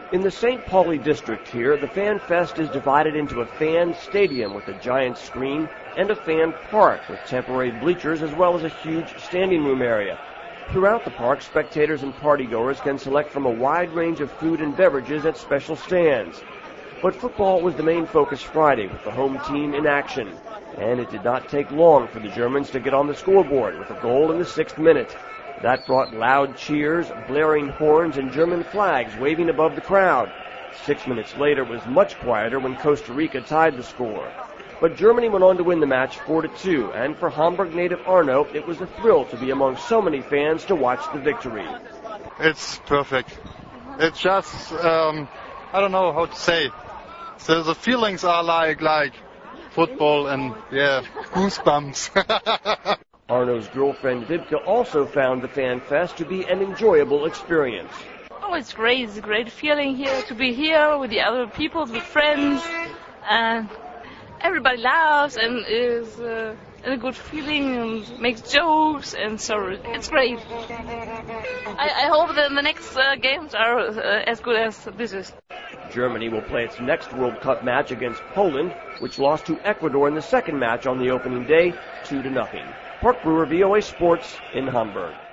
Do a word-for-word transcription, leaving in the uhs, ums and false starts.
In the Saint Pauli district here, the Fan Fest is divided into a fan stadium with a giant screen and a fan park with temporary bleachers as well as a huge standing room area. Throughout the park, spectators and partygoers can select from a wide range of food and beverages at special stands. But football was the main focus Friday with the home team in action. And it did not take long for the Germans to get on the scoreboard with a goal in the sixth minute. That brought loud cheers, blaring horns, and German flags waving above the crowd. Six minutes later it was much quieter when Costa Rica tied the score. But Germany went on to win the match four to two, and for Hamburg native Arno, it was a thrill to be among so many fans to watch the victory. It's perfect. It's just, um, I don't know how to say. So the feelings are like, like football and, yeah, goosebumps. Arno's girlfriend Vibke also found the Fan Fest to be an enjoyable experience. Oh, it's great. It's a great feeling here to be here with the other people, with friends. And everybody laughs and is uh, in a good feeling and makes jokes. And so it's great. I, I hope that the next uh, games are uh, as good as this is. Germany will play its next World Cup match against Poland, which lost to Ecuador in the second match on the opening day, two to nothing. Park Brewer, V O A Sports in Hamburg.